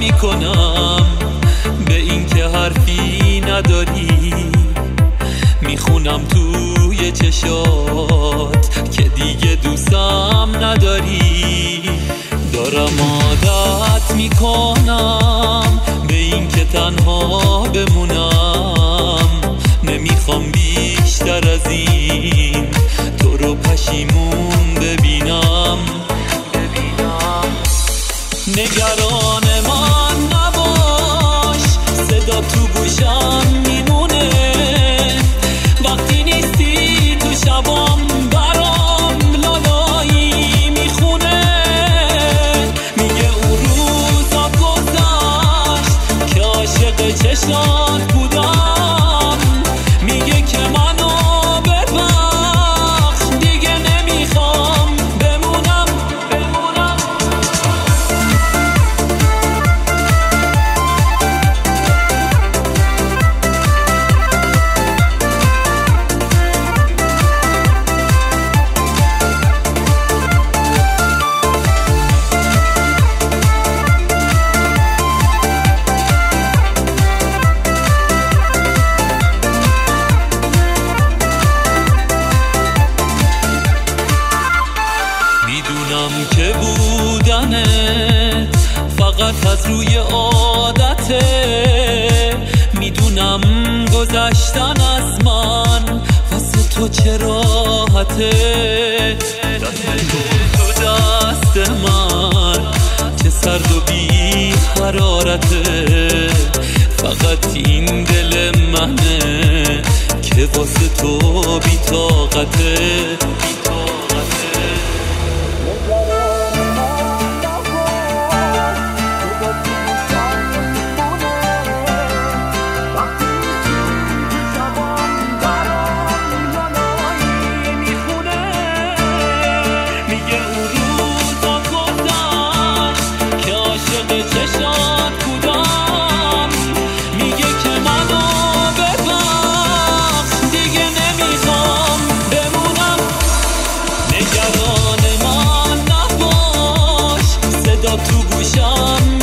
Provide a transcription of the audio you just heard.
میکنم به این که حرفی نداری، میخونم توی چشات که دیگه دوستم نداری. دارم عادت میکنم به این که تنها بمونم، نمیخوام بیشتر از این تو رو پشیمون ببینم. نگران من نباش، صدا تو گوشم میمونه وقتی نیستی تو شبام، برام لالایی میخونه. میگه اون روزا گذشت که عاشق چشات بودم، میگه که منو ببخش دیگه نمیخوام بمونم. میدونم که بودنت فقط از روی عادته، میدونم گذشتن از من واسه تو چه راحته. تو دست من چه سرد و بی حرارته، فقط این دل منه که واسه تو بی طاقته. چشات بودم، میگه که منو ببخش دیگه نمیخوام بمونم. نگران من نباش، صدا تو گوشم